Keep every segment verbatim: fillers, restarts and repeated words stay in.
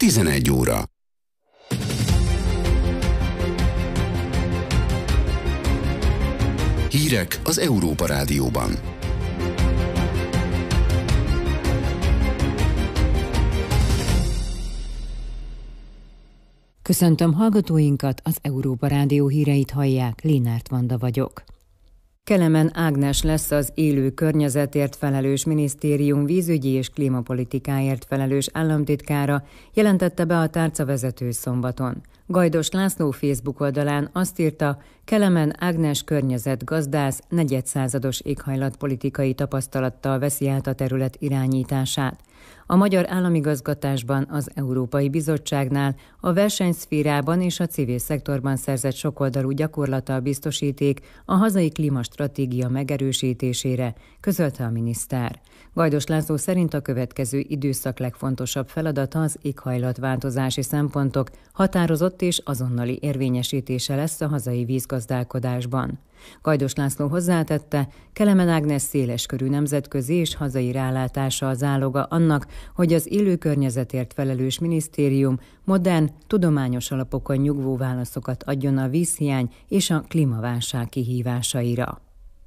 tizenegy óra. Hírek az Európa Rádióban. Köszöntöm hallgatóinkat, az Európa Rádió híreit hallják, Lénárt Vanda vagyok. Kelemen Ágnes lesz az élő környezetért felelős minisztérium vízügyi és klímapolitikáért felelős államtitkára, jelentette be a tárcavezető szombaton. Gajdos László Facebook oldalán azt írta, Kelemen Ágnes környezetgazdász negyedszázados éghajlatpolitikai tapasztalattal veszi át a terület irányítását. A magyar államigazgatásban, az Európai Bizottságnál, a versenyszférában és a civil szektorban szerzett sokoldalú gyakorlattal biztosíték a hazai klímastratégia megerősítésére, közölte a miniszter. Gajdos László szerint a következő időszak legfontosabb feladata az éghajlatváltozási szempontok határozott és azonnali érvényesítése lesz a hazai vízgazdálkodásban. Gajdos László hozzátette, Kelemen Ágnes széleskörű nemzetközi és hazai rálátása a záloga annak, hogy az élő környezetért felelős minisztérium modern, tudományos alapokon nyugvó válaszokat adjon a vízhiány és a klímaválság kihívásaira.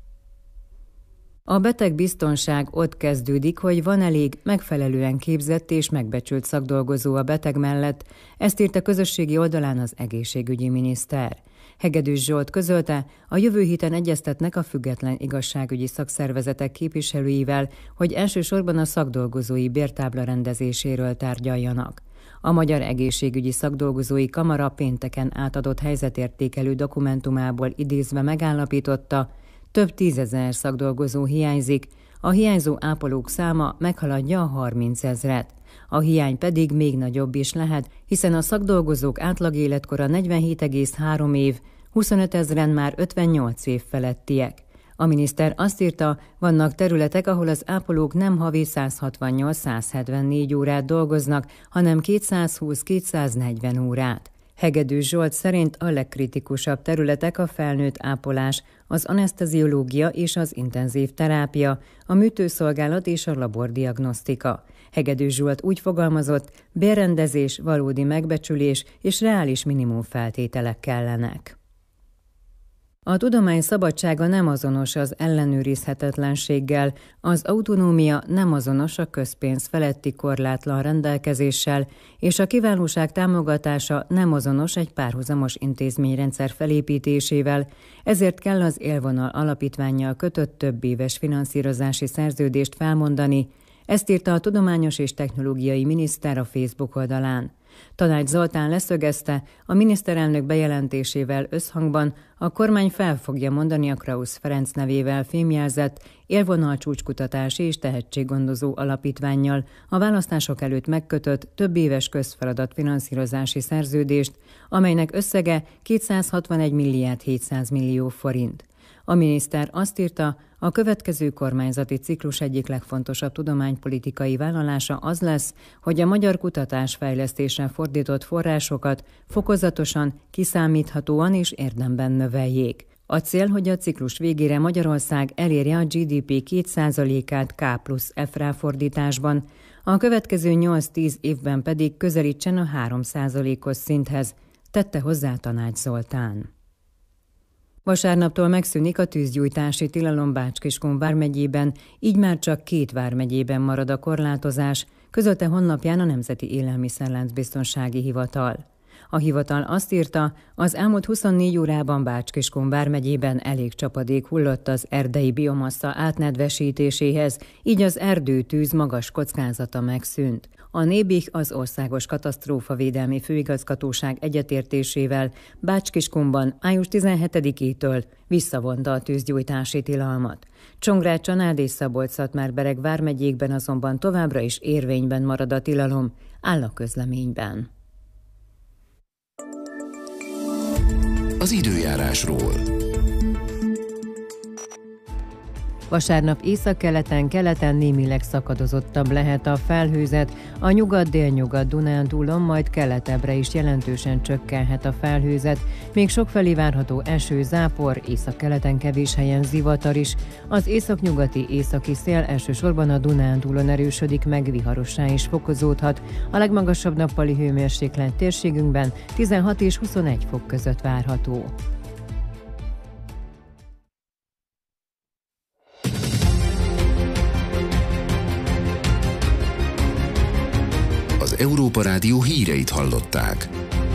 A betegbiztonság ott kezdődik, hogy van elég megfelelően képzett és megbecsült szakdolgozó a beteg mellett, ezt írta közösségi oldalán az egészségügyi miniszter. Hegedűs Zsolt közölte, a jövő héten egyeztetnek a független igazságügyi szakszervezetek képviselőivel, hogy elsősorban a szakdolgozói bértábla rendezéséről tárgyaljanak. A Magyar Egészségügyi Szakdolgozói Kamara pénteken átadott helyzetértékelő dokumentumából idézve megállapította, több tízezer szakdolgozó hiányzik, a hiányzó ápolók száma meghaladja a harmincezret. A hiány pedig még nagyobb is lehet, hiszen a szakdolgozók átlagéletkora negyvenhét egész három év, huszonöt ezren már ötvennyolc év felettiek. A miniszter azt írta, vannak területek, ahol az ápolók nem havi száz hatvannyolc - száz hetvennégy órát dolgoznak, hanem kétszázhúsz - kétszáznegyven órát. Hegedűs Zsolt szerint a legkritikusabb területek a felnőtt ápolás, az aneszteziológia és az intenzív terápia, a műtőszolgálat és a labordiagnosztika. Hegedűs Zsolt úgy fogalmazott, bérrendezés, valódi megbecsülés és reális minimumfeltételek kellenek. A tudomány szabadsága nem azonos az ellenőrizhetetlenséggel, az autonómia nem azonos a közpénz feletti korlátlan rendelkezéssel, és a kiválóság támogatása nem azonos egy párhuzamos intézményrendszer felépítésével, ezért kell az Élvonal alapítvánnyal kötött több éves finanszírozási szerződést felmondani, ezt írta a tudományos és technológiai miniszter a Facebook oldalán. Tanács Zoltán leszögezte, a miniszterelnök bejelentésével összhangban a kormány fel fogja mondani a Krausz Ferenc nevével fémjelzett Élvonal csúcskutatási és tehetséggondozó alapítvánnyal a választások előtt megkötött több éves közfeladat finanszírozási szerződést, amelynek összege kétszázhatvanegy milliárd hétszáz millió forint. A miniszter azt írta, a következő kormányzati ciklus egyik legfontosabb tudománypolitikai vállalása az lesz, hogy a magyar kutatásfejlesztésre fordított forrásokat fokozatosan, kiszámíthatóan és érdemben növeljék. A cél, hogy a ciklus végére Magyarország elérje a gé dé pé két százalékát K plusz F ráfordításban, a következő nyolc-tíz évben pedig közelítsen a három százalékos szinthez, tette hozzá Tanács Zoltán. Vasárnaptól megszűnik a tűzgyújtási tilalom Bács-Kiskun vármegyében, így már csak két vármegyében marad a korlátozás, közölte honlapján a Nemzeti Élelmiszerláncbiztonsági Hivatal. A hivatal azt írta, az elmúlt huszonnégy órában Bács-Kiskun vármegyében elég csapadék hullott az erdei biomassa átnedvesítéséhez, így az erdőtűz magas kockázata megszűnt. A Nébih, az Országos Katasztrófavédelmi Főigazgatóság egyetértésével Bács-Kiskunban május tizenhetedikétől visszavonta a tűzgyújtási tilalmat. Csongrád, Csanád és Szabolcs-Szatmár-Bereg vármegyékben azonban továbbra is érvényben marad a tilalom, áll a közleményben. Az időjárásról. Vasárnap északkeleten, keleten némileg szakadozottabb lehet a felhőzet, a nyugat-délnyugat Dunántúlon, majd keletebbre is jelentősen csökkenhet a felhőzet, még sokfelé várható eső, zápor, északkeleten kevés helyen zivatar is. Az északnyugati északi szél elsősorban a Dunántúlon erősödik meg, viharossá is fokozódhat. A legmagasabb nappali hőmérséklet térségünkben tizenhat és huszonegy fok között várható. Az Európa Rádió híreit hallották.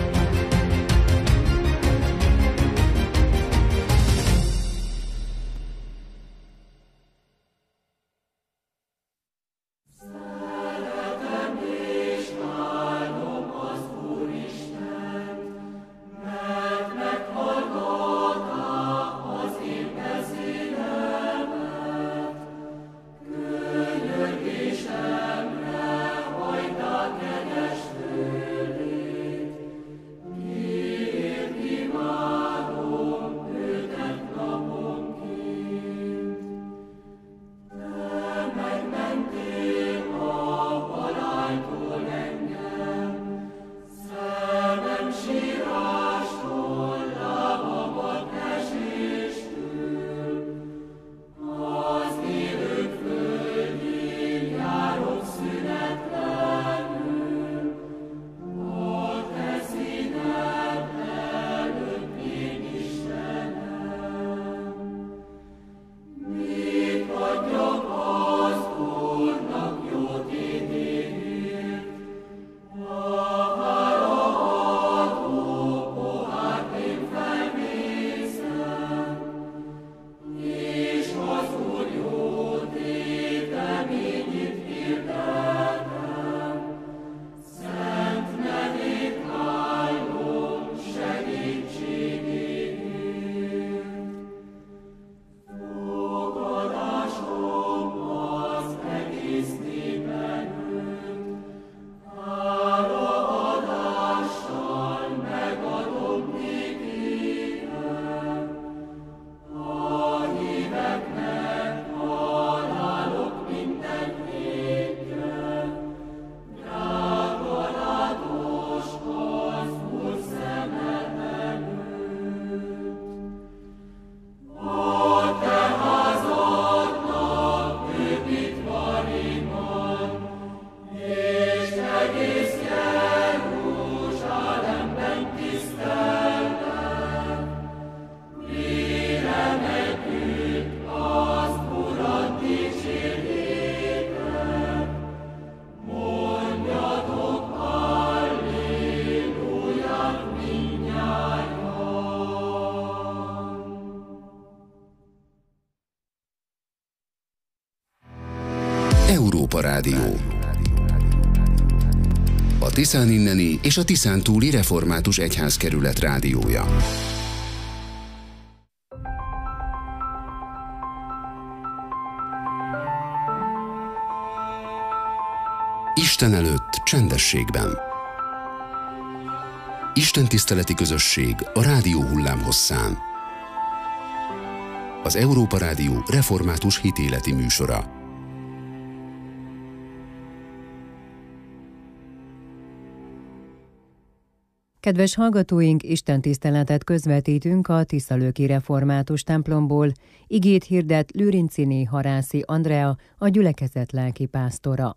Európa Rádió. A Tiszáninneni és a Tiszántúli Református Egyházkerület rádiója. Isten előtt csendességben. Istentiszteleti közösség a rádió hullámhosszán. Az Európa Rádió református hitéleti műsora. Kedves hallgatóink, istentiszteletet közvetítünk a Tiszalőki Református templomból. Igét hirdet Lőrincziné Harászi Andrea, a gyülekezet lelkipásztora.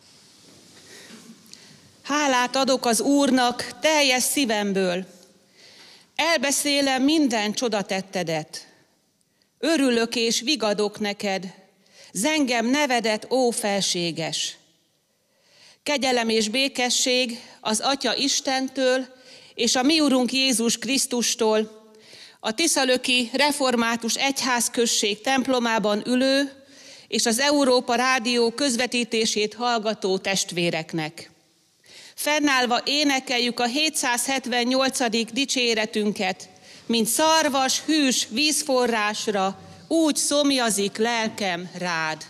Hálát adok az Úrnak teljes szívemből. Elbeszélem minden csodatettedet. Örülök és vigadok neked, zengem nevedet, ó felséges. Kegyelem és békesség az Atya Istentől és a mi Urunk Jézus Krisztustól, a Tiszalöki Református Egyházközség templomában ülő és az Európa Rádió közvetítését hallgató testvéreknek. Fennállva énekeljük a hétszázhetvennyolcadik dicséretünket, mint szarvas, hűs vízforrásra, úgy szomjazik lelkem rád.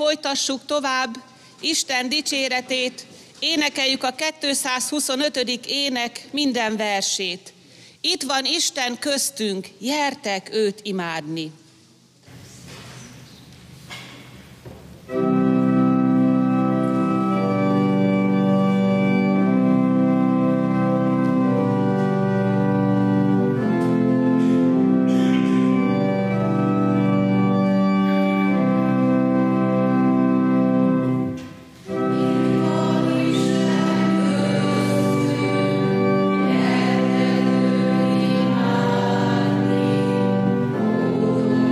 folytassuk tovább Isten dicséretét, énekeljük a kétszázhuszonötödik ének minden versét. Itt van Isten köztünk, gyertek őt imádni! Oh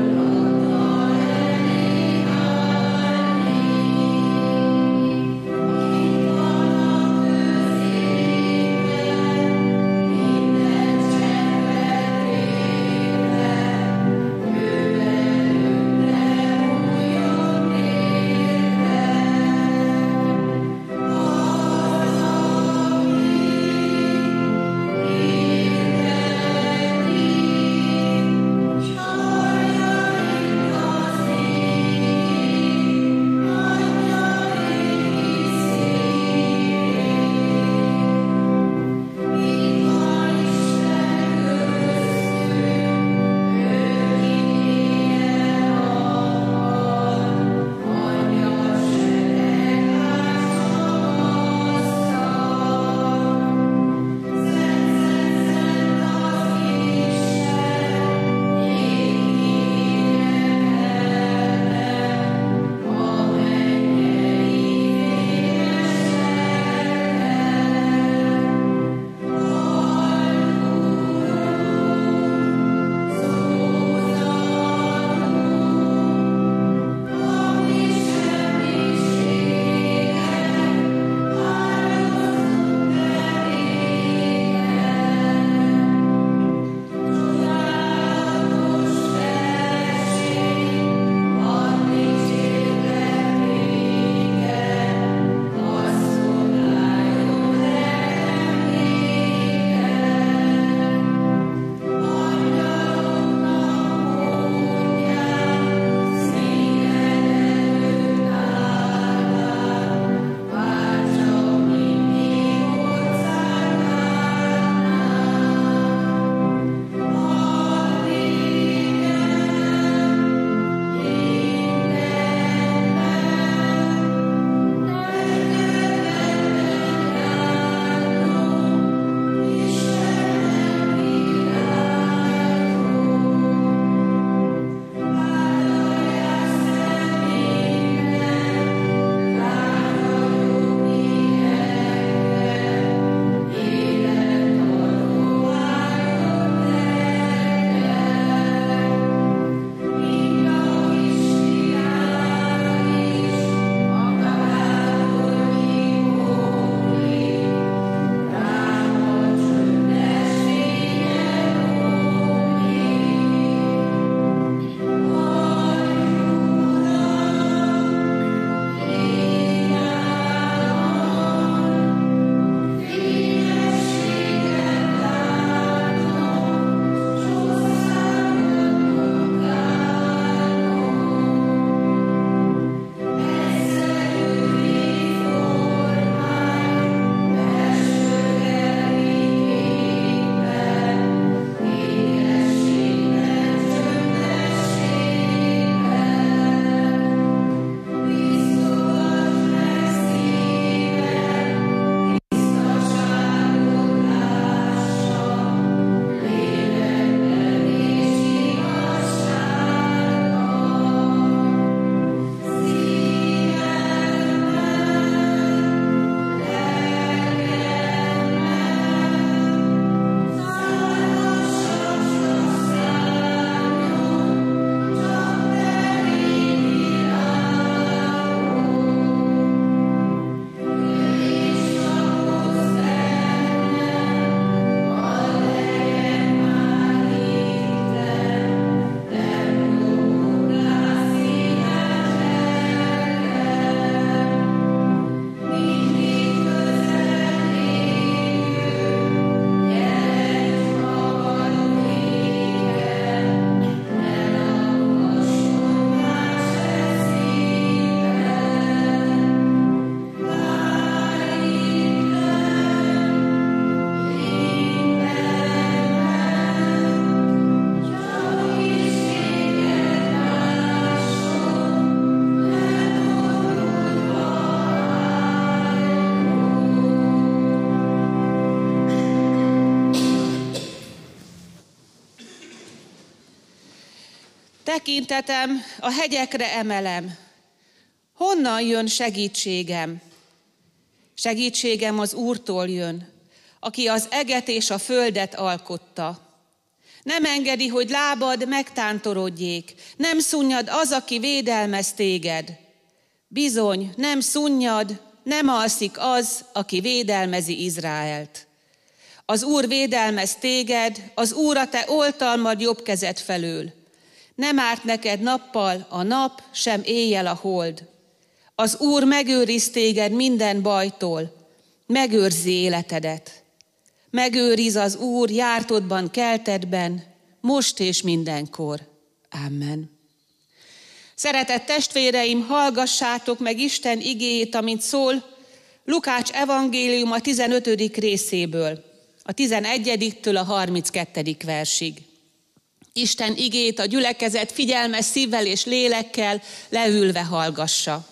tekintetem a hegyekre emelem. Honnan jön segítségem? Segítségem az Úrtól jön, aki az eget és a földet alkotta. Nem engedi, hogy lábad megtántorodjék, nem szunnyad az, aki védelmez téged. Bizony, nem szunnyad, nem alszik az, aki védelmezi Izraelt. Az Úr védelmez téged, az Úr a te oltalmad jobb kezed felől. Nem árt neked nappal a nap, sem éjjel a hold. Az Úr megőriz téged minden bajtól, megőrzi életedet. Megőriz az Úr jártodban, keltedben, most és mindenkor. Amen. Szeretett testvéreim, hallgassátok meg Isten igéjét, amint szól Lukács evangélium a tizenötödik részéből, a tizenegyediktől a harminckettedik versig. Isten igéjét a gyülekezet figyelmes szívvel és lélekkel leülve hallgassa.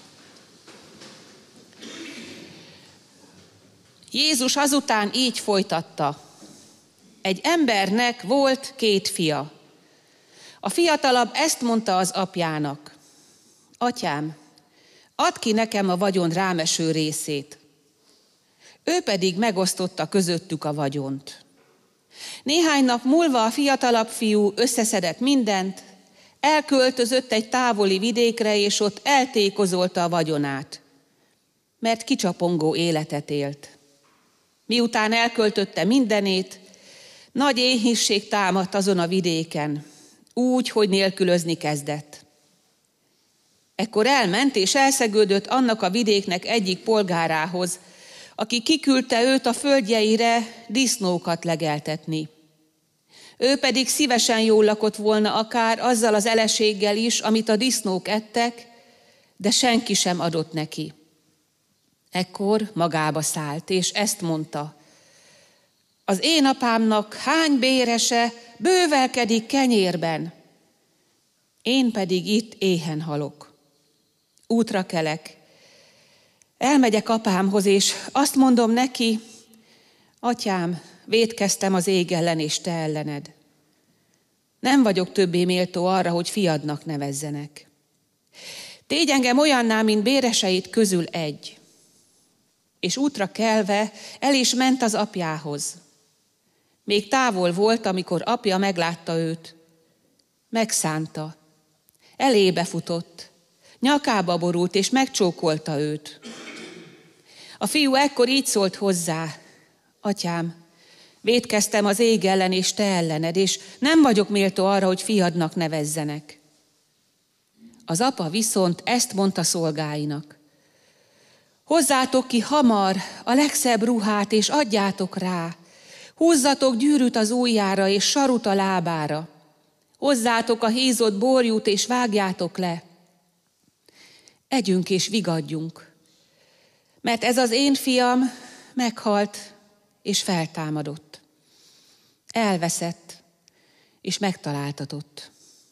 Jézus azután így folytatta. Egy embernek volt két fia. A fiatalabb ezt mondta az apjának. Atyám, add ki nekem a vagyon rámeső részét. Ő pedig megosztotta közöttük a vagyont. Néhány nap múlva a fiatalabb fiú összeszedett mindent, elköltözött egy távoli vidékre, és ott eltékozolta a vagyonát, mert kicsapongó életet élt. Miután elköltötte mindenét, nagy éhínség támadt azon a vidéken, úgy, hogy nélkülözni kezdett. Ekkor elment és elszegődött annak a vidéknek egyik polgárához, aki kiküldte őt a földjeire disznókat legeltetni. Ő pedig szívesen jól lakott volna akár azzal az eleséggel is, amit a disznók ettek, de senki sem adott neki. Ekkor magába szállt, és ezt mondta. Az én apámnak hány bérese bővelkedik kenyérben, én pedig itt éhen halok. Útra kelek, elmegyek apámhoz, és azt mondom neki, atyám, vétkeztem az ég ellen és te ellened. Nem vagyok többé méltó arra, hogy fiadnak nevezzenek. Tégy engem olyanná, mint béreseit közül egy. És útra kelve el is ment az apjához. Még távol volt, amikor apja meglátta őt. Megszánta. Elébe futott. Nyakába borult, és megcsókolta őt. A fiú ekkor így szólt hozzá. Atyám, vétkeztem az ég ellen és te ellened, és nem vagyok méltó arra, hogy fiadnak nevezzenek. Az apa viszont ezt mondta szolgáinak. Hozzátok ki hamar a legszebb ruhát, és adjátok rá. Húzzatok gyűrűt az ujjára, és sarut a lábára. Hozzátok a hízott borjút, és vágjátok le. Együnk és vigadjunk. Mert ez az én fiam meghalt, és feltámadott. Elveszett, és megtaláltatott.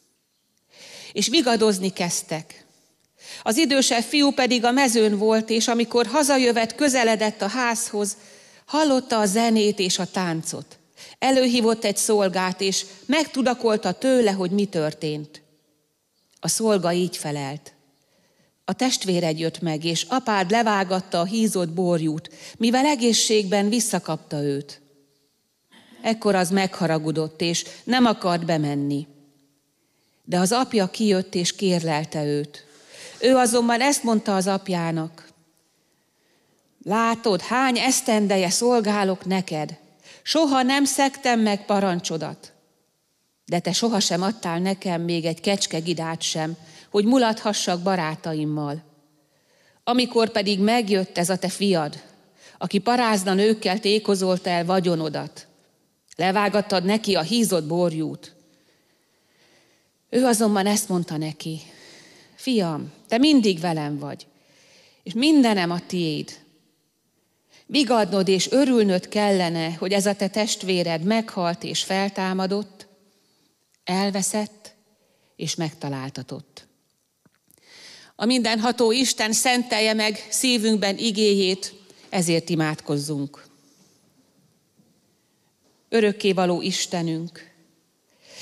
És vigadozni kezdtek. Az idősebb fiú pedig a mezőn volt, és amikor hazajövet, közeledett a házhoz, hallotta a zenét és a táncot. Előhívott egy szolgát, és megtudakolta tőle, hogy mi történt. A szolga így felelt. A testvéred jött meg, és apád levágatta a hízott borjút, mivel egészségben visszakapta őt. Ekkor az megharagudott, és nem akart bemenni. De az apja kijött, és kérlelte őt. Ő azonban ezt mondta az apjának. Látod, hány esztendeje szolgálok neked, soha nem szegtem meg parancsodat. De te sohasem adtál nekem még egy kecskegidát sem, hogy mulathassak barátaimmal. Amikor pedig megjött ez a te fiad, aki parázna nőkkel tékozolta el vagyonodat, levágattad neki a hízott borjút. Ő azonban ezt mondta neki, fiam, te mindig velem vagy, és mindenem a tiéd. Vigadnod és örülnöd kellene, hogy ez a te testvéred meghalt és feltámadott, elveszett és megtaláltatott. A mindenható Isten szentelje meg szívünkben igéjét, ezért imádkozzunk. Örökkévaló Istenünk,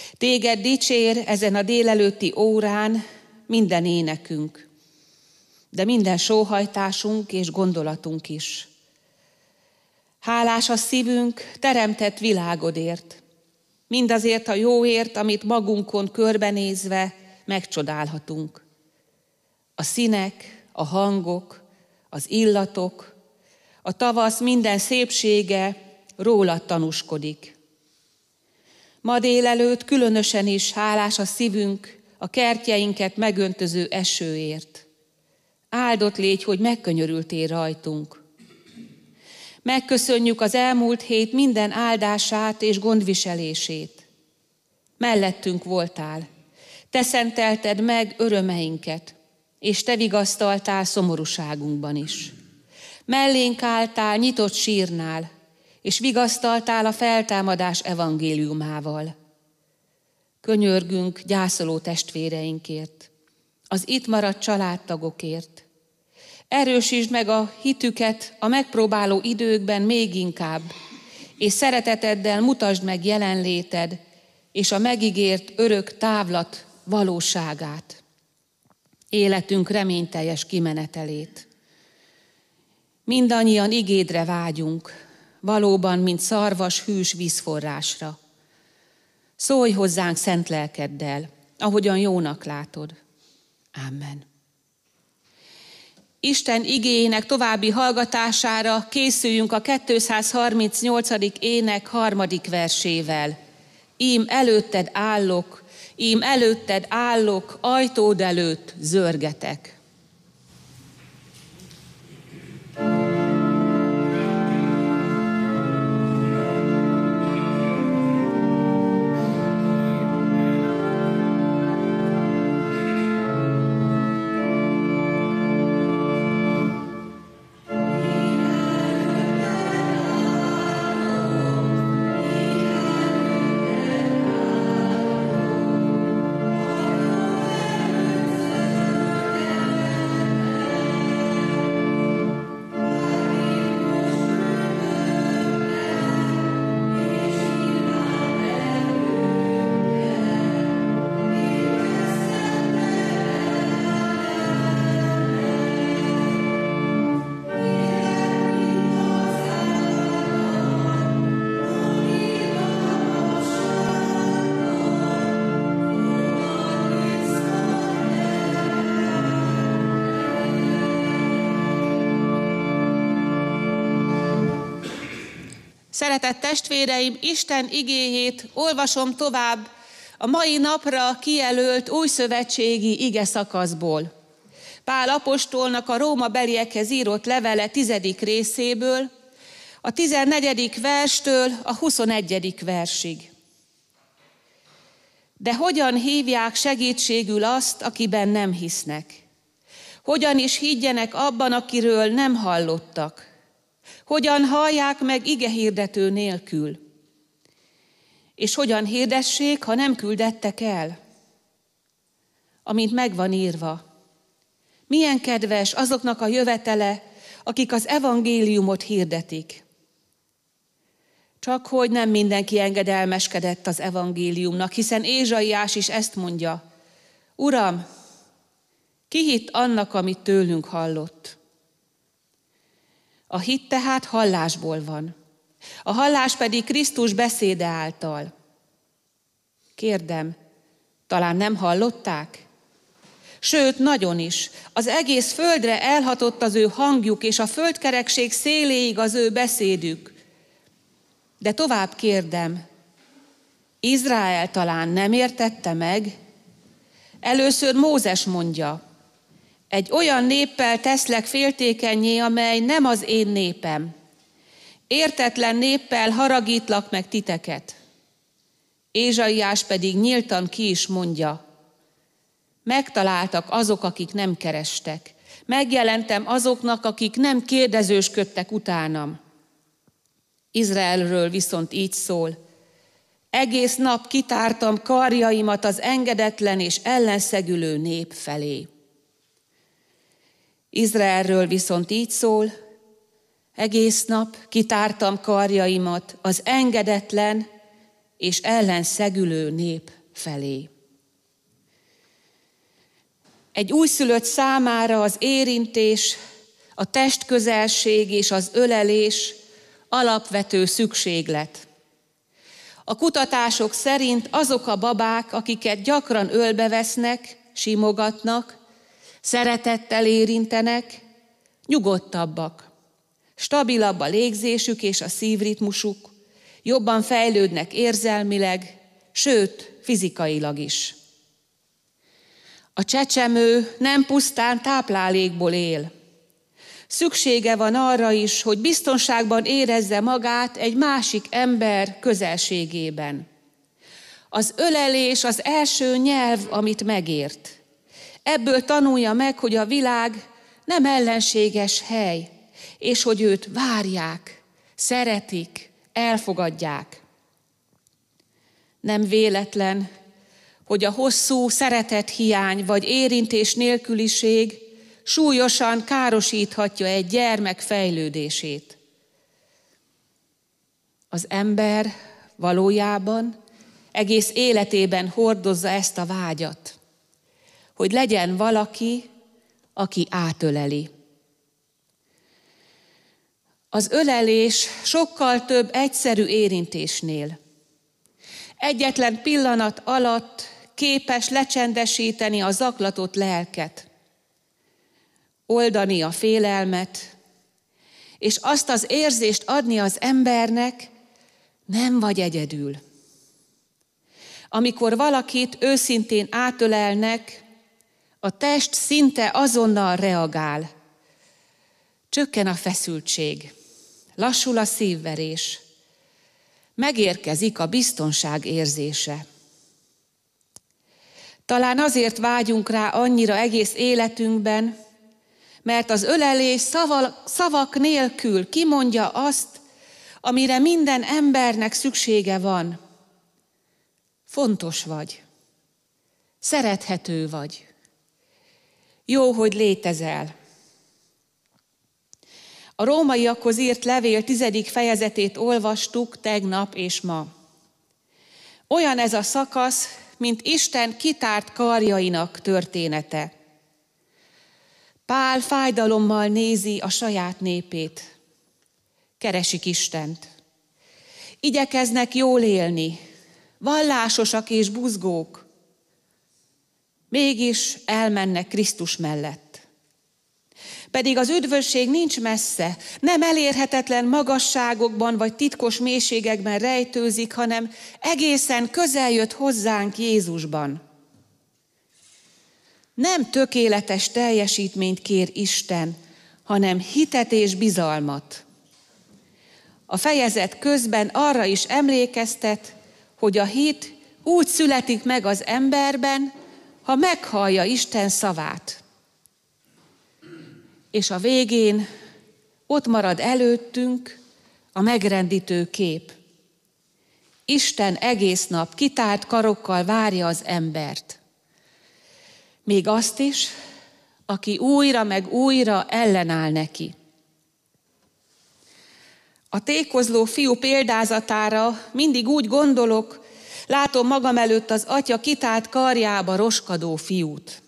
Téged dicsér ezen a délelőtti órán minden énekünk, de minden sóhajtásunk és gondolatunk is. Hálás a szívünk teremtett világodért, mindazért a jóért, amit magunkon körbenézve megcsodálhatunk. A színek, a hangok, az illatok, a tavasz minden szépsége rólad tanúskodik. Ma délelőtt különösen is hálás a szívünk a kertjeinket megöntöző esőért. Áldott légy, hogy megkönyörültél rajtunk. Megköszönjük az elmúlt hét minden áldását és gondviselését. Mellettünk voltál, te szentelted meg örömeinket, és te vigasztaltál szomorúságunkban is. Mellénk álltál nyitott sírnál, és vigasztaltál a feltámadás evangéliumával. Könyörgünk gyászoló testvéreinkért, az itt maradt családtagokért. Erősítsd meg a hitüket a megpróbáló időkben még inkább, és szereteteddel mutasd meg jelenléted és a megígért örök távlat valóságát, életünk reményteljes kimenetelét. Mindannyian igédre vágyunk, valóban, mint szarvas hűs vízforrásra. Szólj hozzánk szent lelkeddel, ahogyan jónak látod. Amen. Isten igéjének további hallgatására készüljünk a kétszázharmincnyolcadik ének harmadik versével. Ím előtted állok, ím előtted állok, ajtód előtt zörgetek. Szeretett testvéreim, Isten igéjét olvasom tovább a mai napra kijelölt újszövetségi ige szakaszból. Pál apostolnak a Róma beliekhez írott levele tizedik részéből, a tizennegyedik verstől a huszonegyedik versig. De hogyan hívják segítségül azt, akiben nem hisznek? Hogyan is higgyenek abban, akiről nem hallottak? Hogyan hallják meg igehirdető nélkül? És hogyan hirdessék, ha nem küldettek el? Amint megvan írva. Milyen kedves azoknak a jövetele, akik az evangéliumot hirdetik. Csak hogy nem mindenki engedelmeskedett az evangéliumnak, hiszen Ézsaiás is ezt mondja. Uram, ki hitt annak, amit tőlünk hallott? A hit tehát hallásból van, a hallás pedig Krisztus beszéde által. Kérdem, talán nem hallották? Sőt, nagyon is. Az egész földre elhatott az ő hangjuk, és a földkerekség széléig az ő beszédük. De tovább kérdem, Izrael talán nem értette meg? Először Mózes mondja, egy olyan néppel teszlek féltékennyé, amely nem az én népem. Értetlen néppel haragítlak meg titeket. Ézsaiás pedig nyíltan ki is mondja, megtaláltak azok, akik nem kerestek. Megjelentem azoknak, akik nem kérdezősködtek utánam. Izraelről viszont így szól, egész nap kitártam karjaimat az engedetlen és ellenszegülő nép felé. Izraelről viszont így szól, egész nap kitártam karjaimat az engedetlen és ellenszegülő nép felé. Egy újszülött számára az érintés, a testközelség és az ölelés alapvető szükséglet. A kutatások szerint azok a babák, akiket gyakran ölbevesznek, simogatnak, szeretettel érintenek, nyugodtabbak, stabilabb a légzésük és a szívritmusuk, jobban fejlődnek érzelmileg, sőt, fizikailag is. A csecsemő nem pusztán táplálékból él. Szüksége van arra is, hogy biztonságban érezze magát egy másik ember közelségében. Az ölelés az első nyelv, amit megért. Ebből tanulja meg, hogy a világ nem ellenséges hely, és hogy őt várják, szeretik, elfogadják. Nem véletlen, hogy a hosszú szeretethiány vagy érintés nélküliség súlyosan károsíthatja egy gyermek fejlődését. Az ember valójában egész életében hordozza ezt a vágyat, hogy legyen valaki, aki átöleli. Az ölelés sokkal több egyszerű érintésnél. Egyetlen pillanat alatt képes lecsendesíteni a zaklatott lelket, oldani a félelmet, és azt az érzést adni az embernek, nem vagy egyedül. Amikor valakit őszintén átölelnek, a test szinte azonnal reagál. Csökken a feszültség, lassul a szívverés, megérkezik a biztonság érzése. Talán azért vágyunk rá annyira egész életünkben, mert az ölelés szavak, szavak nélkül kimondja azt, amire minden embernek szüksége van. Fontos vagy, szerethető vagy, jó, hogy létezel. A rómaiakhoz írt levél tizedik fejezetét olvastuk tegnap és ma. Olyan ez a szakasz, mint Isten kitárt karjainak története. Pál fájdalommal nézi a saját népét. Keresik Istent. Igyekeznek jól élni, vallásosak és buzgók. Mégis elmennek Krisztus mellett. Pedig az üdvösség nincs messze, nem elérhetetlen magasságokban vagy titkos mélységekben rejtőzik, hanem egészen közel jött hozzánk Jézusban. Nem tökéletes teljesítményt kér Isten, hanem hitet és bizalmat. A fejezet közben arra is emlékeztet, hogy a hit úgy születik meg az emberben, ha meghallja Isten szavát. És a végén ott marad előttünk a megrendítő kép. Isten egész nap kitárt karokkal várja az embert. Még azt is, aki újra meg újra ellenáll neki. A tékozló fiú példázatára mindig úgy gondolok, látom magam előtt az atya kitárt karjába roskadó fiút.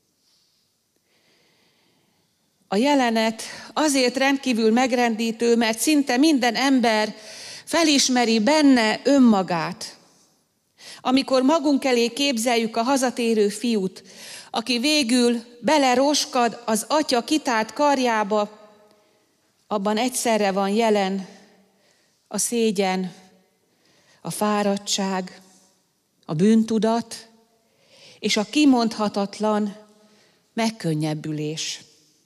A jelenet azért rendkívül megrendítő, mert szinte minden ember felismeri benne önmagát. Amikor magunk elé képzeljük a hazatérő fiút, aki végül beleroskad az atya kitárt karjába, abban egyszerre van jelen a szégyen, a fáradtság, a bűntudat és a kimondhatatlan megkönnyebbülés.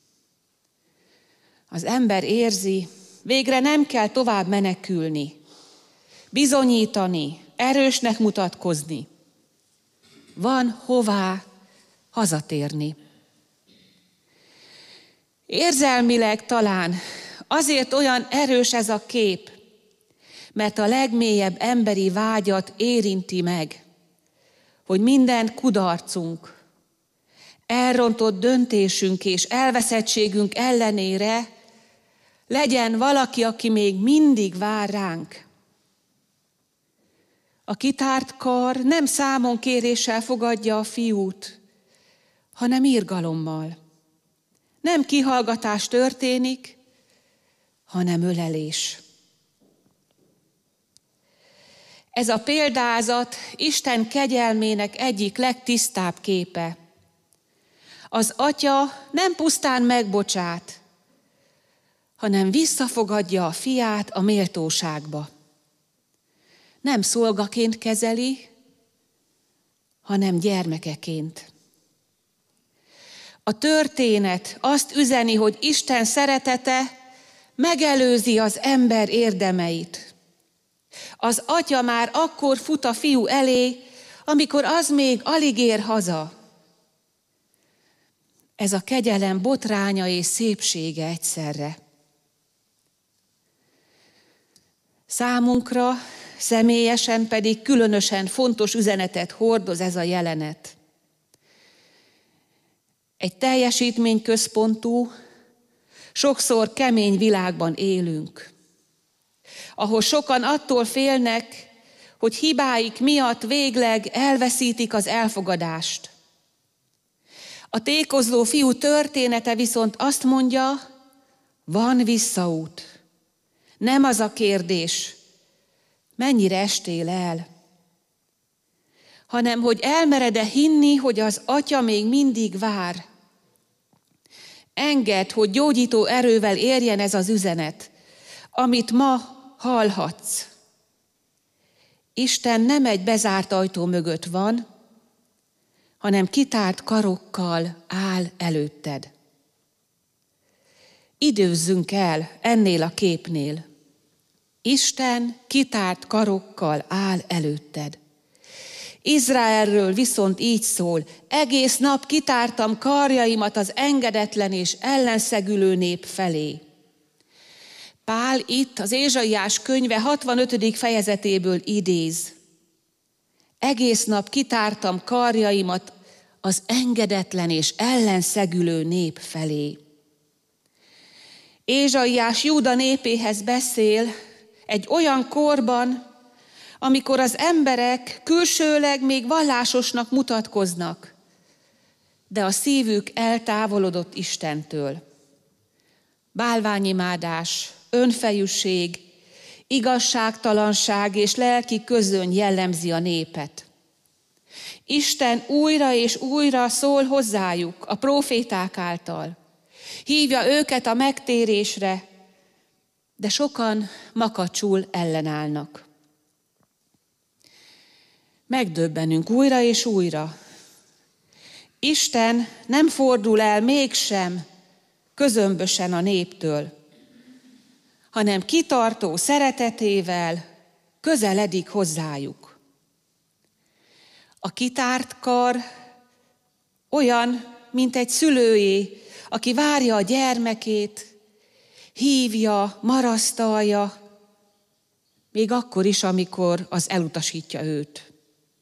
Az ember érzi, végre nem kell tovább menekülni, bizonyítani, erősnek mutatkozni. Van hová hazatérni. Érzelmileg talán azért olyan erős ez a kép, mert a legmélyebb emberi vágyat érinti meg, hogy minden kudarcunk, elrontott döntésünk és elveszettségünk ellenére legyen valaki, aki még mindig vár ránk. A kitárt kar nem számonkéréssel fogadja a fiút, hanem irgalommal. Nem kihallgatás történik, hanem ölelés. Ez a példázat Isten kegyelmének egyik legtisztább képe. Az Atya nem pusztán megbocsát, hanem visszafogadja a fiát a méltóságba. Nem szolgaként kezeli, hanem gyermekeként. A történet azt üzeni, hogy Isten szeretete megelőzi az ember érdemeit. Az Atya már akkor fut a fiú elé, amikor az még alig ér haza. Ez a kegyelem botránya és szépsége egyszerre. Számunkra személyesen pedig különösen fontos üzenetet hordoz ez a jelenet. Egy teljesítményközpontú, sokszor kemény világban élünk, ahol sokan attól félnek, hogy hibáik miatt végleg elveszítik az elfogadást. A tékozló fiú története viszont azt mondja, van visszaút. Nem az a kérdés, mennyire estél el, hanem hogy elmered-e hinni, hogy az Atya még mindig vár. Engedd, hogy gyógyító erővel érjen ez az üzenet, amit ma hallhatsz. Isten nem egy bezárt ajtó mögött van, hanem kitárt karokkal áll előtted. Időzzünk el ennél a képnél. Isten kitárt karokkal áll előtted. Izraelről viszont így szól, egész nap kitártam karjaimat az engedetlen és ellenszegülő nép felé. Pál itt az Ézsaiás könyve hatvanötödik fejezetéből idéz. Egész nap kitártam karjaimat az engedetlen és ellenszegülő nép felé. Ézsaiás Júda népéhez beszél egy olyan korban, amikor az emberek külsőleg még vallásosnak mutatkoznak, de a szívük eltávolodott Istentől. Bálványimádás, önfejűség, igazságtalanság és lelki közöny jellemzi a népet. Isten újra és újra szól hozzájuk a próféták által. Hívja őket a megtérésre, de sokan makacsul ellenállnak. Megdöbbenünk újra és újra. Isten nem fordul el mégsem közömbösen a néptől, hanem kitartó szeretetével közeledik hozzájuk. A kitárt kar olyan, mint egy szülőjé, aki várja a gyermekét, hívja, marasztalja, még akkor is, amikor az elutasítja őt.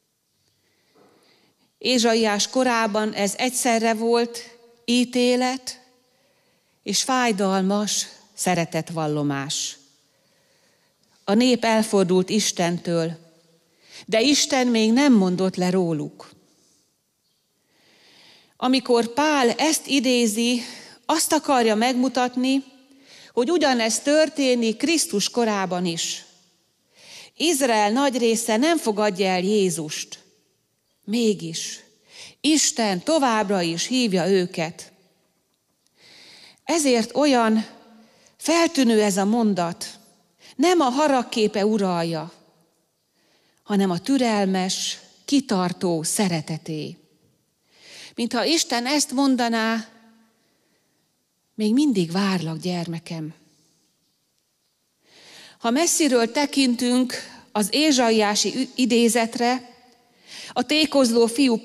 Ézsaiás korában ez egyszerre volt ítélet és fájdalmas szeretetvallomás. A nép elfordult Istentől, de Isten még nem mondott le róluk. Amikor Pál ezt idézi, azt akarja megmutatni, hogy ugyanez történik Krisztus korában is. Izrael nagy része nem fogadja el Jézust. Mégis Isten továbbra is hívja őket. Ezért olyan feltűnő ez a mondat. Nem a haragképe uralja, hanem a türelmes, kitartó szereteté. Mintha Isten ezt mondaná, még mindig várlak, gyermekem. Ha messziről tekintünk az ézsaiási idézetre, a tékozló fiú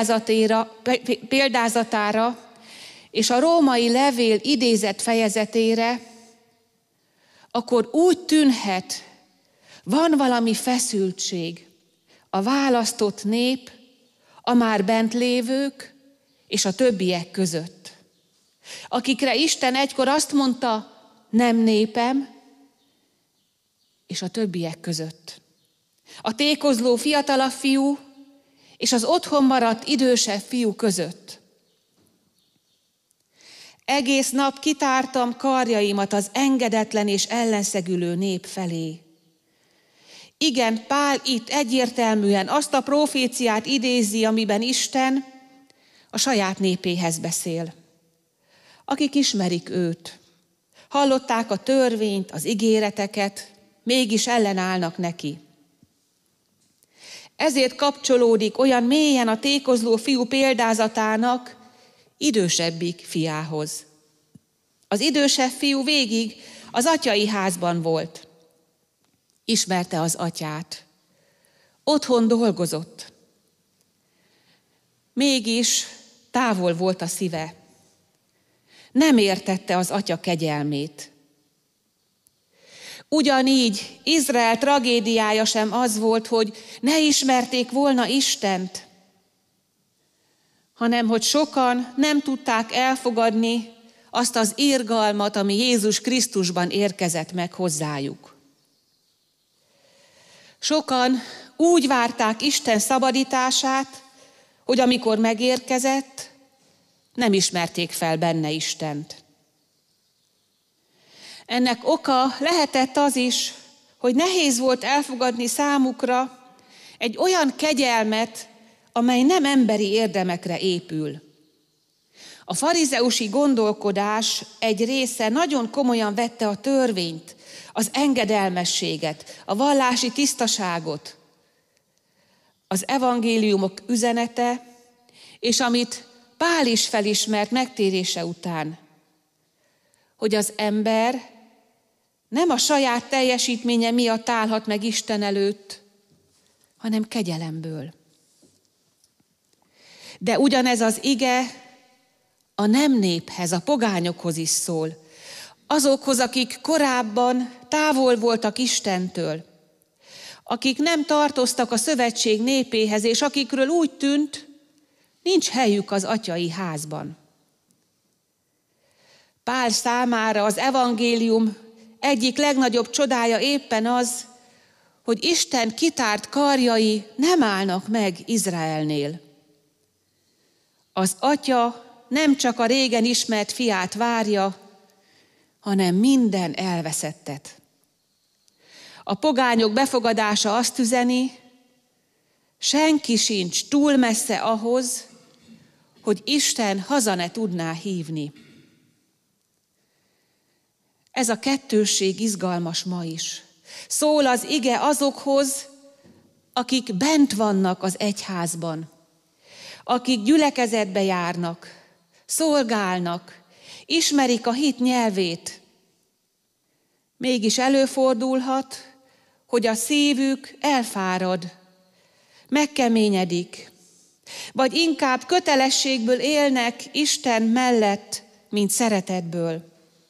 példázatára és a római levél idézett fejezetére, akkor úgy tűnhet, van valami feszültség a választott nép, a már bent lévők és a többiek között, akikre Isten egykor azt mondta, nem népem, és a többiek között, a tékozló fiatalabb fiú és az otthon maradt idősebb fiú között. Egész nap kitártam karjaimat az engedetlen és ellenszegülő nép felé. Igen, Pál itt egyértelműen azt a proféciát idézi, amiben Isten a saját népéhez beszél. Akik ismerik őt, hallották a törvényt, az ígéreteket, mégis ellenállnak neki. Ezért kapcsolódik olyan mélyen a tékozló fiú példázatának idősebbik fiához. Az idősebb fiú végig az atyai házban volt. Ismerte az atyát. Otthon dolgozott. Mégis távol volt a szíve. Nem értette az atya kegyelmét. Ugyanígy Izrael tragédiája sem az volt, hogy ne ismerték volna Istent, hanem hogy sokan nem tudták elfogadni azt az irgalmat, ami Jézus Krisztusban érkezett meg hozzájuk. Sokan úgy várták Isten szabadítását, hogy amikor megérkezett, nem ismerték fel benne Istent. Ennek oka lehetett az is, hogy nehéz volt elfogadni számukra egy olyan kegyelmet, amely nem emberi érdemekre épül. A farizeusi gondolkodás egy része nagyon komolyan vette a törvényt, az engedelmességet, a vallási tisztaságot, az evangéliumok üzenete, és amit Pál is felismert megtérése után, hogy az ember nem a saját teljesítménye miatt állhat meg Isten előtt, hanem kegyelemből. De ugyanez az ige a nem néphez, a pogányokhoz is szól, azokhoz, akik korábban távol voltak Istentől, akik nem tartoztak a szövetség népéhez, és akikről úgy tűnt, nincs helyük az atyai házban. Pál számára az evangélium egyik legnagyobb csodája éppen az, hogy Isten kitárt karjai nem állnak meg Izraelnél. Az atya nem csak a régen ismert fiát várja, hanem minden elveszettet. A pogányok befogadása azt üzeni, senki sincs túl messze ahhoz, hogy Isten haza ne tudná hívni. Ez a kettősség izgalmas ma is. Szól az ige azokhoz, akik bent vannak az egyházban, akik gyülekezetbe járnak, szolgálnak, ismerik a hit nyelvét. Mégis előfordulhat, hogy a szívük elfárad, megkeményedik, vagy inkább kötelességből élnek Isten mellett, mint szeretetből.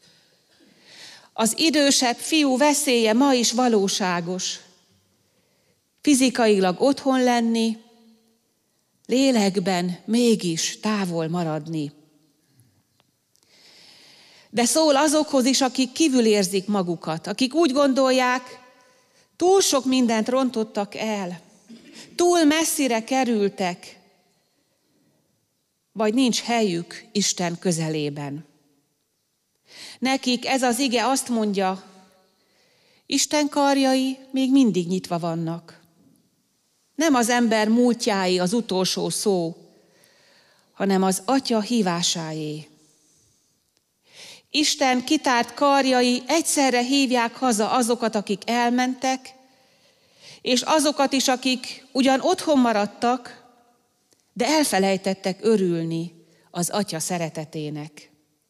Az idősebb fiú veszélye ma is valóságos. Fizikailag otthon lenni, lélekben mégis távol maradni. De szól azokhoz is, akik kívül érzik magukat, akik úgy gondolják, túl sok mindent rontottak el, túl messzire kerültek, vagy nincs helyük Isten közelében. Nekik ez az ige azt mondja, Isten karjai még mindig nyitva vannak. Nem az ember múltjáé az utolsó szó, hanem az atya hívásáé. Isten kitárt karjai egyszerre hívják haza azokat, akik elmentek, és azokat is, akik ugyan otthon maradtak, de elfelejtettek örülni az atya szeretetének.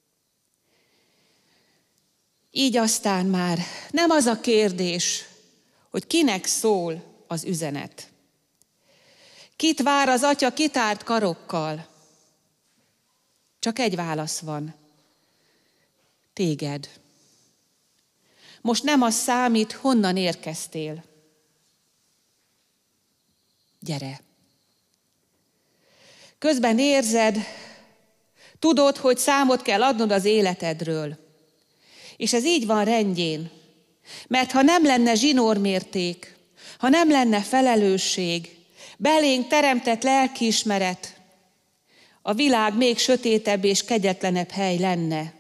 Így aztán már nem az a kérdés, hogy kinek szól az üzenet. Kit vár az atya kitárt karokkal? Csak egy válasz van. Téged. Most nem az számít, honnan érkeztél. Gyere. Közben érzed, tudod, hogy számot kell adnod az életedről. És ez így van rendjén. Mert ha nem lenne zsinórmérték, ha nem lenne felelősség, belénk teremtett lelkiismeret, a világ még sötétebb és kegyetlenebb hely lenne.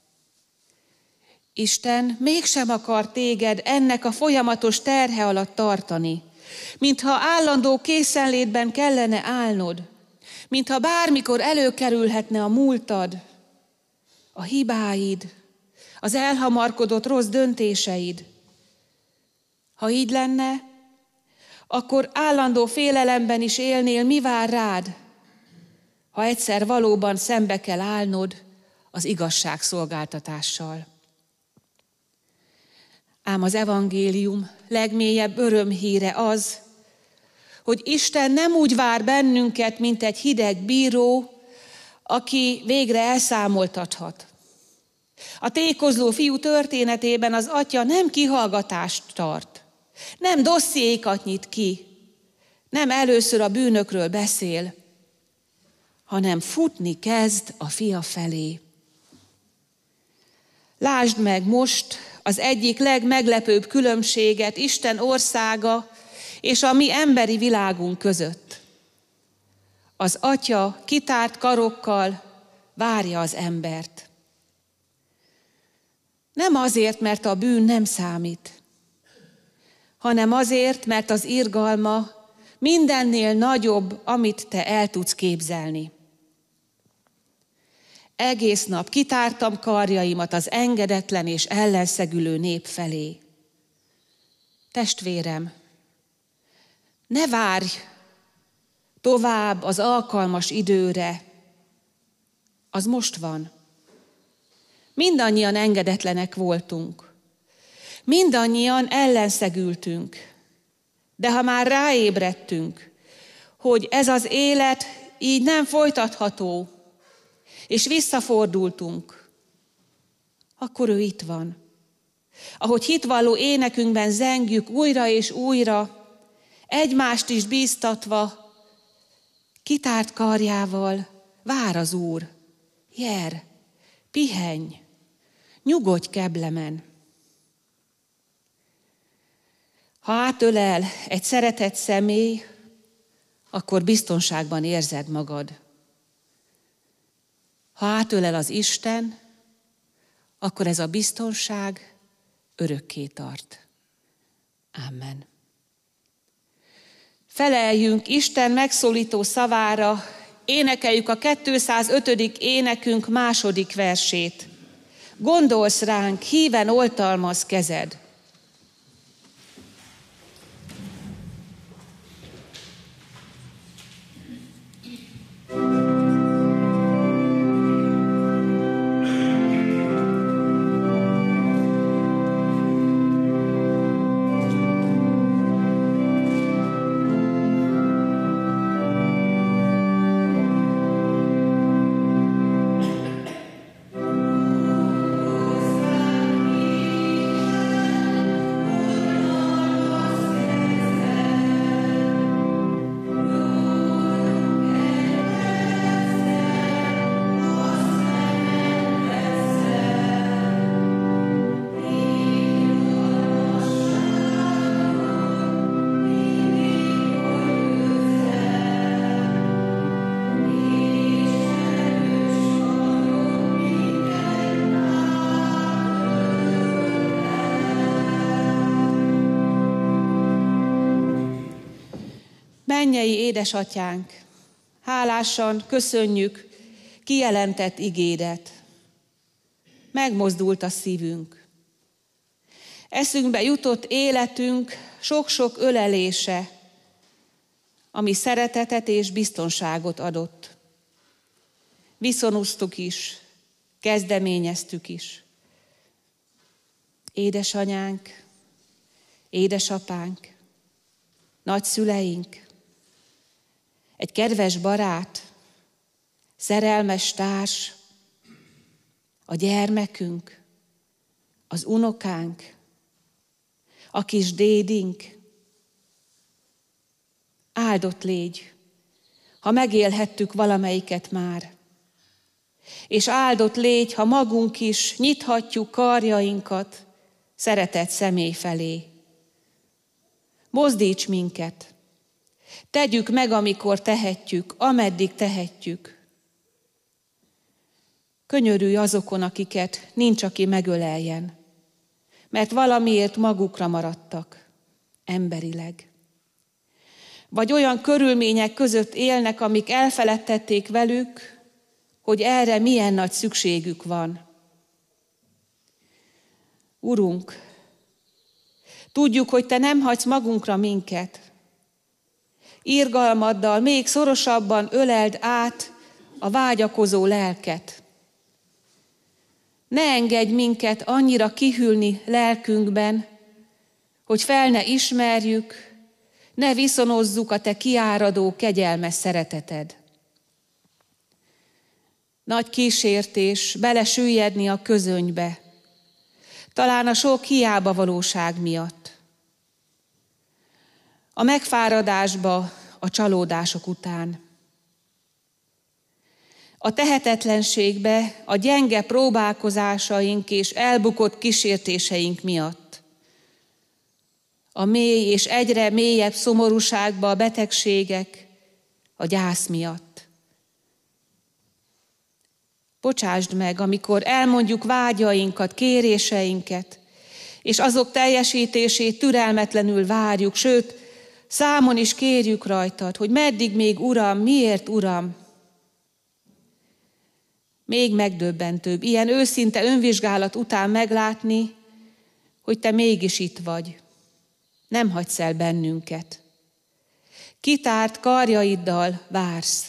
Isten mégsem akar téged ennek a folyamatos terhe alatt tartani, mintha állandó készenlétben kellene állnod, mintha bármikor előkerülhetne a múltad, a hibáid, az elhamarkodott rossz döntéseid. Ha így lenne, akkor állandó félelemben is élnél, mi vár rád, ha egyszer valóban szembe kell állnod az igazságszolgáltatással. Ám az evangélium legmélyebb örömhíre az, hogy Isten nem úgy vár bennünket, mint egy hideg bíró, aki végre elszámoltathat. A tékozló fiú történetében az atya nem kihallgatást tart, nem dossziékat nyit ki, nem először a bűnökről beszél, hanem futni kezd a fia felé. Lásd meg most az egyik legmeglepőbb különbséget Isten országa és a mi emberi világunk között. Az atya kitárt karokkal várja az embert. Nem azért, mert a bűn nem számít, hanem azért, mert az irgalma mindennél nagyobb, amit te el tudsz képzelni. Egész nap kitártam karjaimat az engedetlen és ellenszegülő nép felé. Testvérem, ne várj tovább az alkalmas időre, az most van. Mindannyian engedetlenek voltunk, mindannyian ellenszegültünk, de ha már ráébredtünk, hogy ez az élet így nem folytatható, és visszafordultunk, akkor ő itt van. Ahogy hitvalló énekünkben zengjük újra és újra, egymást is bíztatva, kitárt karjával vár az Úr. Jer, pihenj, nyugodj keblemen. Ha átölel egy szeretett személy, akkor biztonságban érzed magad. Ha átölel az Isten, akkor ez a biztonság örökké tart. Amen. Feleljünk Isten megszólító szavára, énekeljük a kétszázötödik énekünk második versét. Gondolsz ránk, híven oltalmaz kezed. Mennyei édesatyánk, hálásan köszönjük kijelentett igédet. Megmozdult a szívünk. Eszünkbe jutott életünk sok-sok ölelése, ami szeretetet és biztonságot adott. Viszonoztuk is, kezdeményeztük is. Édesanyánk, édesapánk, nagyszüleink, egy kedves barát, szerelmes társ, a gyermekünk, az unokánk, a kis dédink. Áldott légy, ha megélhettük valamelyiket már. És áldott légy, ha magunk is nyithatjuk karjainkat szeretett személy felé. Mozdíts minket. Tegyük meg, amikor tehetjük, ameddig tehetjük. Könyörülj azokon, akiket nincs, aki megöleljen, mert valamiért magukra maradtak, emberileg. Vagy olyan körülmények között élnek, amik elfeledtették velük, hogy erre milyen nagy szükségük van. Urunk, tudjuk, hogy Te nem hagysz magunkra minket. Irgalmaddal még szorosabban öleld át a vágyakozó lelket. Ne engedj minket annyira kihűlni lelkünkben, hogy fel ne ismerjük, ne viszonozzuk a Te kiáradó, kegyelmes szereteted. Nagy kísértés belesüllyedni a közönybe, talán a sok hiába valóság miatt. A megfáradásba, a csalódások után. A tehetetlenségbe, a gyenge próbálkozásaink és elbukott kísértéseink miatt. A mély és egyre mélyebb szomorúságba a betegségek, a gyász miatt. Bocsásd meg, amikor elmondjuk vágyainkat, kéréseinket, és azok teljesítését türelmetlenül várjuk, sőt, számon is kérjük rajtad, hogy meddig még, Uram, miért, Uram? Még megdöbbentőbb, ilyen őszinte önvizsgálat után meglátni, hogy Te mégis itt vagy. Nem hagysz el bennünket. Kitárt karjaiddal vársz.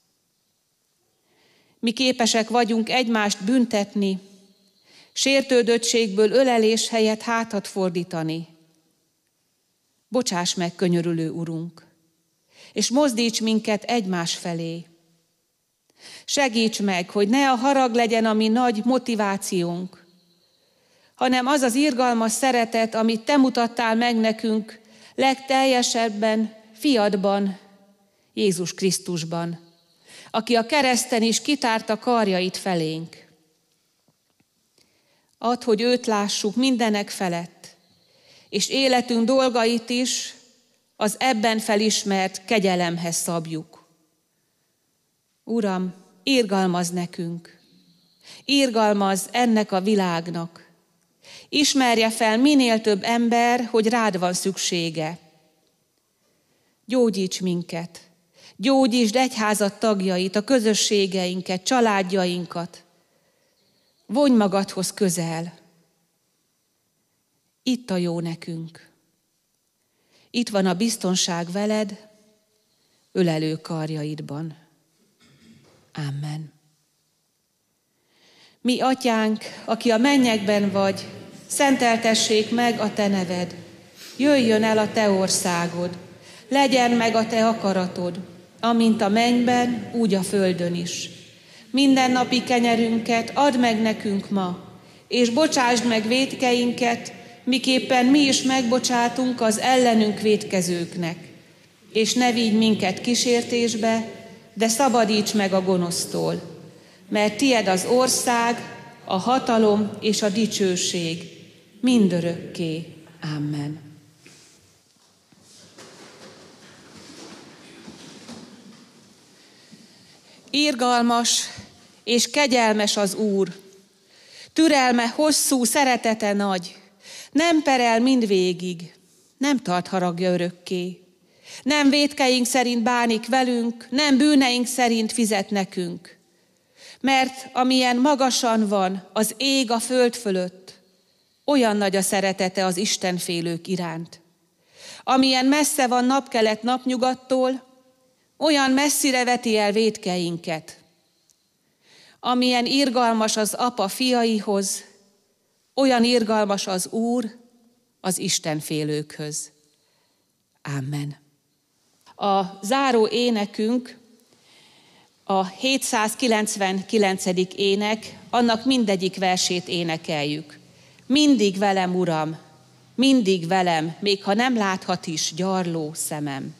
Mi képesek vagyunk egymást büntetni, sértődöttségből ölelés helyett hátat fordítani. Bocsáss meg, könyörülő Urunk, és mozdíts minket egymás felé. Segíts meg, hogy ne a harag legyen a mi nagy motivációnk, hanem az az irgalmas szeretet, amit Te mutattál meg nekünk legteljesebben fiadban, Jézus Krisztusban, aki a kereszten is kitárta karjait felénk. Add, hogy őt lássuk mindenek felett, és életünk dolgait is az ebben felismert kegyelemhez szabjuk. Uram, irgalmazz nekünk, irgalmazz ennek a világnak. Ismerje fel minél több ember, hogy rád van szüksége. Gyógyíts minket, gyógyítsd egyházat tagjait, a közösségeinket, családjainkat. Vonj magadhoz közel. Itt a jó nekünk. Itt van a biztonság veled, ölelő karjaidban. Amen. Mi atyánk, aki a mennyekben vagy, szenteltessék meg a Te neved. Jöjjön el a Te országod. Legyen meg a Te akaratod, amint a mennyben, úgy a földön is. Mindennapi kenyerünket add meg nekünk ma, és bocsásd meg vétkeinket, miképpen mi is megbocsátunk az ellenünk vétkezőknek. És ne vigy minket kísértésbe, de szabadíts meg a gonosztól, mert tied az ország, a hatalom és a dicsőség mindörökké. Amen. Irgalmas és kegyelmes az Úr, türelme hosszú, szeretete nagy, nem perel mindvégig, nem tart haragja örökké, nem vétkeink szerint bánik velünk, nem bűneink szerint fizet nekünk. Mert amilyen magasan van az ég a föld fölött, olyan nagy a szeretete az istenfélők iránt. Amilyen messze van napkelet napnyugattól, olyan messzire veti el vétkeinket. Amilyen irgalmas az apa fiaihoz, olyan irgalmas az Úr az istenfélőkhöz. Amen. A záró énekünk a hétszázkilencvenkilencedik ének, annak mindegyik versét énekeljük. Mindig velem, Uram, mindig velem, még ha nem láthat is gyarló szemem.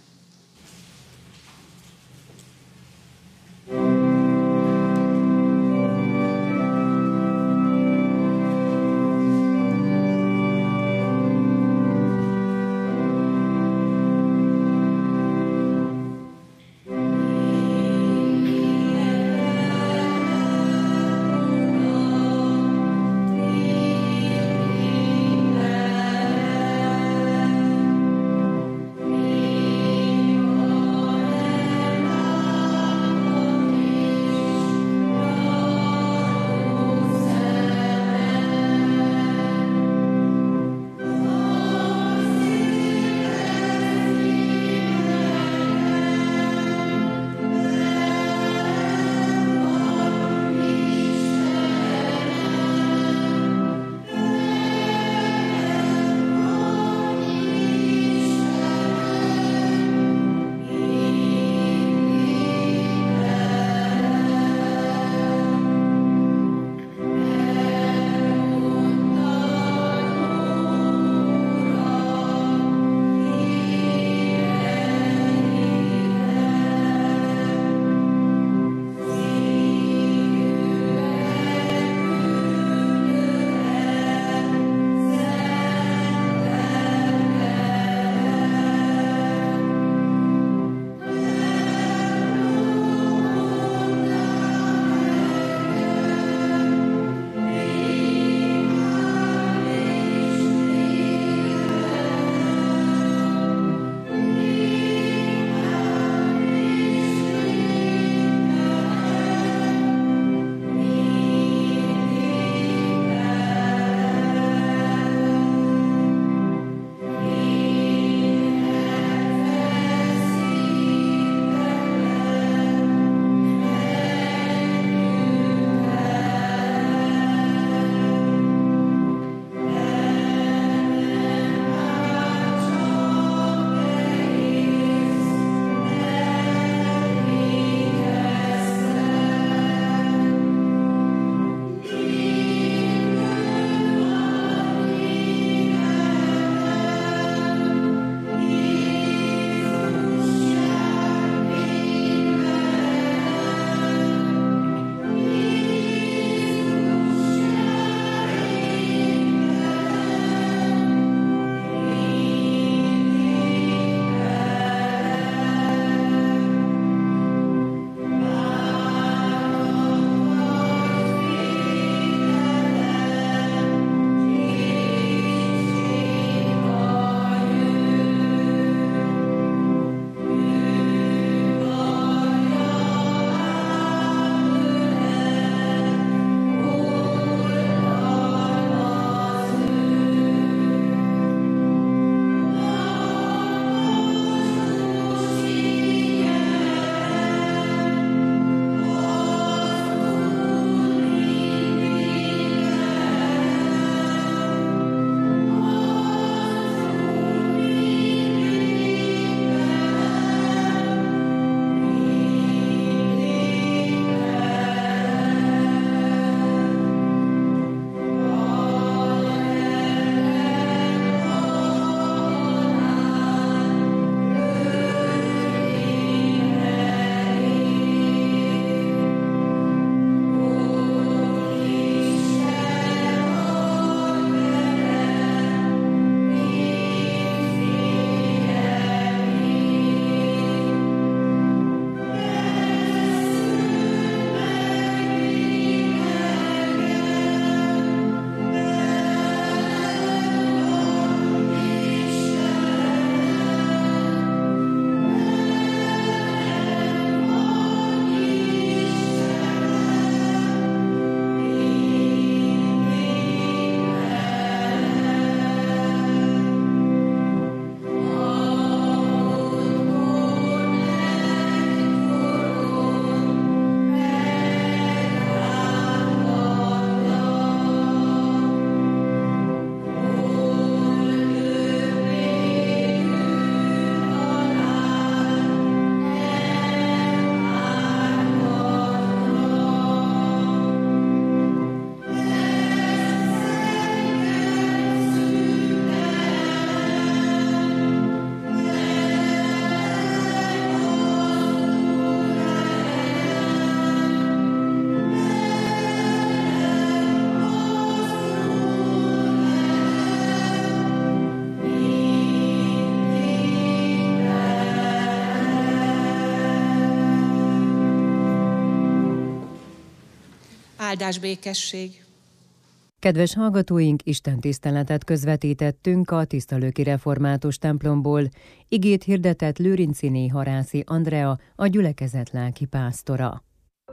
áldás, békesség. Kedves hallgatóink, istentiszteletet közvetítettünk a Tisztalőki Református templomból. Igét hirdetett Lőrinciné Harászi Andrea, a gyülekezet lelkipásztora.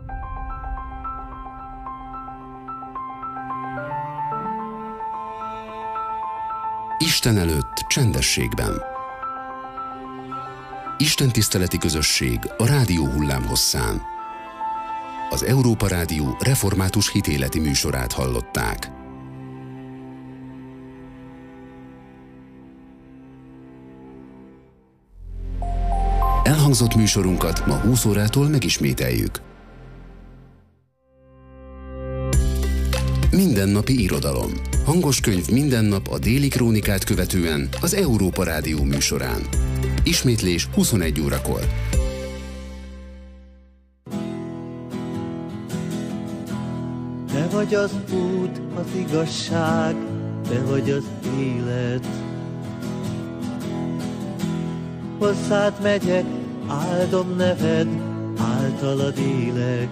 Isten előtt csendességben. Istentiszteleti közösség a rádió hullámhosszán. Az Európa Rádió református hitéleti műsorát hallották. Elhangzott műsorunkat ma húsz órától megismételjük. Mindennapi irodalom. Hangos könyv minden nap a Déli Krónikát követően az Európa Rádió műsorán. Ismétlés huszonegy órakor. Te vagy az út, az igazság, te vagy az élet. Hozzád megyek, áldom neved, általad élek.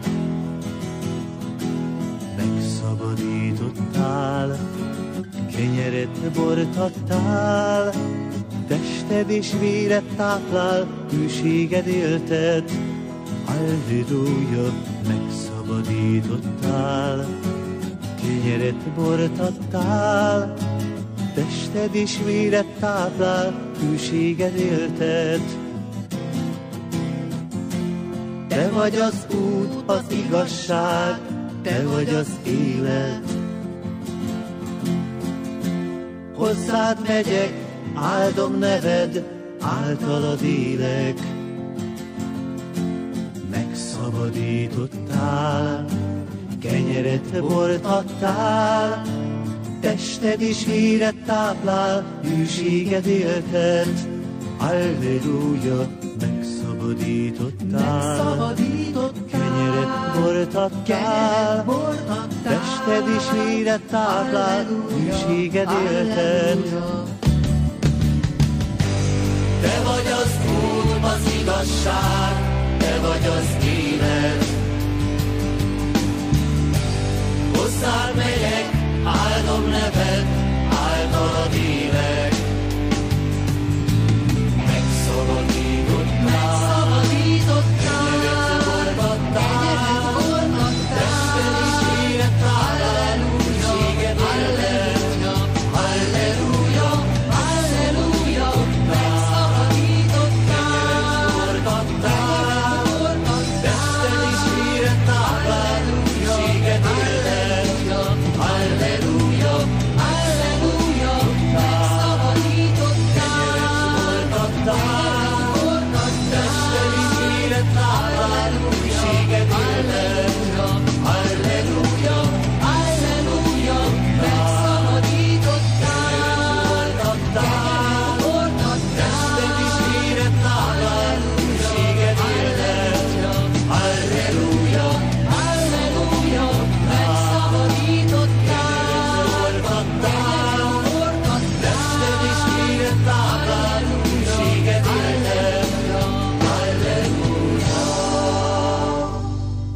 Megszabadítottál, kenyeret bort adtál, tested és véred táplál, hűséged éltet. Halleluja, megszabadítottál, kenyeret bort adtál, tested és véred táplál, hűséged éltet. Te vagy az út, az igazság, te vagy az élet. Hozzád megyek, áldom neved, általad élek. Megszabadítottál, kenyeret bort adtál, tested és véred táplál, hűséged éltet. Alleluja, megszabadítottál, megszabadítottál, kenyeret bort adtál, tested és véred táplál, hűséged éltet. Te vagy az út, az igazság,